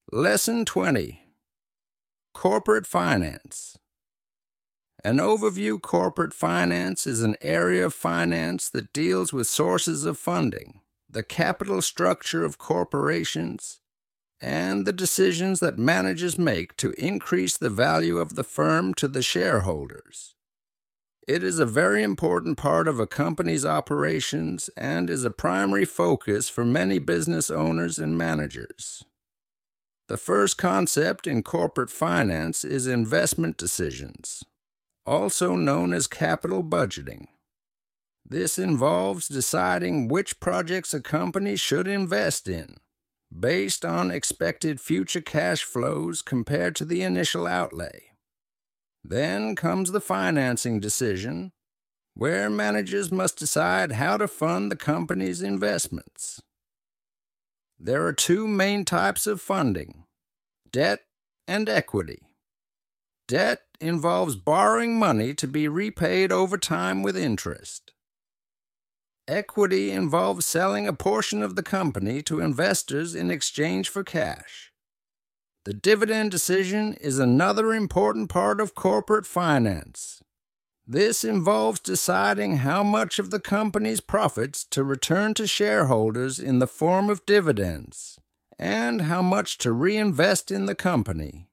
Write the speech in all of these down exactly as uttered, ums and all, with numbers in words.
Lesson twenty. Corporate Finance. An overview: corporate finance is an area of finance that deals with sources of funding, the capital structure of corporations, and the decisions that managers make to increase the value of the firm to the shareholders. It is a very important part of a company's operations and is a primary focus for many business owners and managers. The first concept in corporate finance is investment decisions, also known as capital budgeting. This involves deciding which projects a company should invest in, based on expected future cash flows compared to the initial outlay. Then comes the financing decision, where managers must decide how to fund the company's investments. There are two main types of funding: debt and equity. Debt involves borrowing money to be repaid over time with interest. Equity involves selling a portion of the company to investors in exchange for cash. The dividend decision is another important part of corporate finance. This involves deciding how much of the company's profits to return to shareholders in the form of dividends, and how much to reinvest in the company.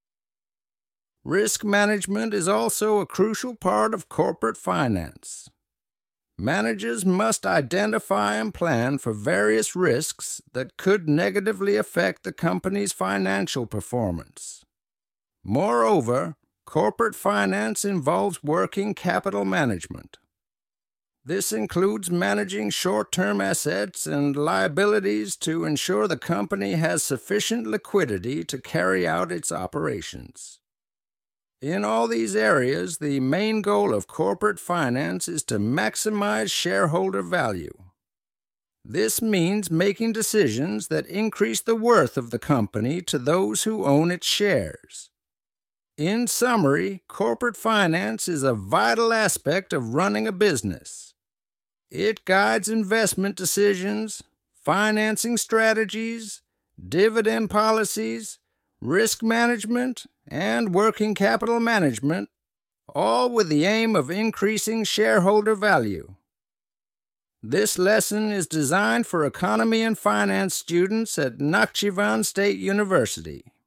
Risk management is also a crucial part of corporate finance. Managers must identify and plan for various risks that could negatively affect the company's financial performance. Moreover, corporate finance involves working capital management. This includes managing short-term assets and liabilities to ensure the company has sufficient liquidity to carry out its operations. In all these areas, the main goal of corporate finance is to maximize shareholder value. This means making decisions that increase the worth of the company to those who own its shares. In summary, corporate finance is a vital aspect of running a business. It guides investment decisions, financing strategies, dividend policies, risk management, and working capital management, all with the aim of increasing shareholder value. This lesson is designed for economy and finance students at Nakhchivan State University.